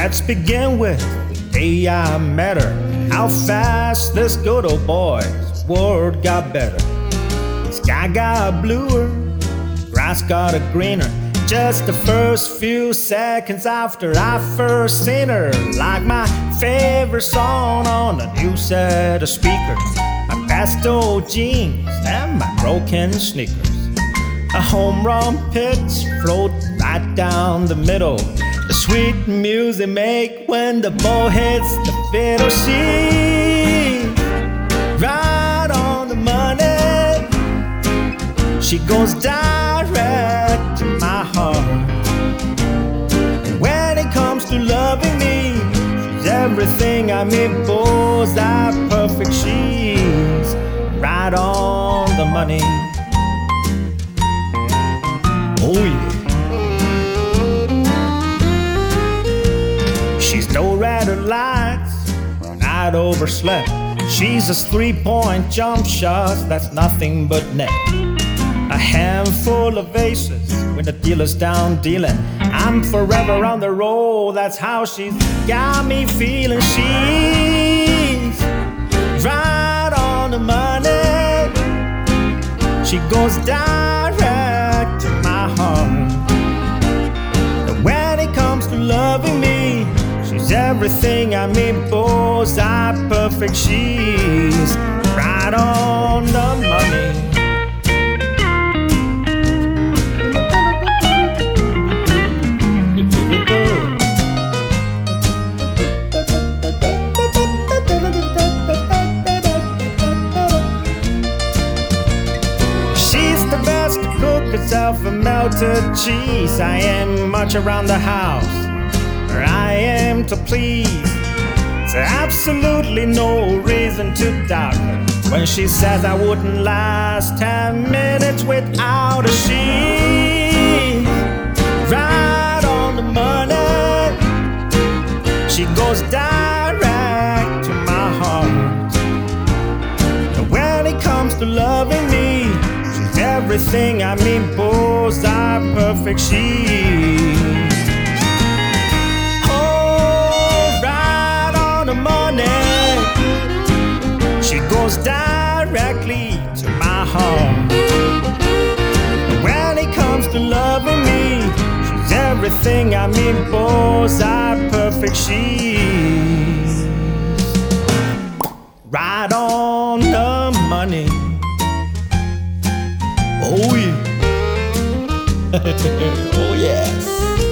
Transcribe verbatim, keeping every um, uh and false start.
Let's begin with the day I met her. How fast this good old boy's world got better. Sky got bluer, grass got a greener. Just the first few seconds after I first seen her, like my favorite song on a new set of speakers. My pastel jeans and my broken sneakers. A home run pitch float right down the middle. The sweet music make when the ball hits the fiddle. She right on the money. She goes direct to my heart. When it comes to loving me, she's everything I mean, bullseye perfect. She's right on the money. Oh yeah. She's no red lights, not overslept. She's a three-point jump shots, that's nothing but net. A handful of aces when the dealer's down dealing. I'm forever on the roll, that's how she's got me feeling. She's right on the money. She goes direct to my heart. And when it comes to loving me, she's everything I mean, bullseye perfect. She's right on the money. She's the best to cook herself a melted cheese. I ain't much around the house, I am to please. There's absolutely no reason to doubt her when she says I wouldn't last ten minutes without her. She's right on the money. She goes direct to my heart. And when it comes to loving me, she's everything I mean, bullseye perfect. She's money. She goes directly to my heart. When it comes to loving me, she's everything I mean, bullseye perfect. She's right on the money. Oh yeah. Oh yes.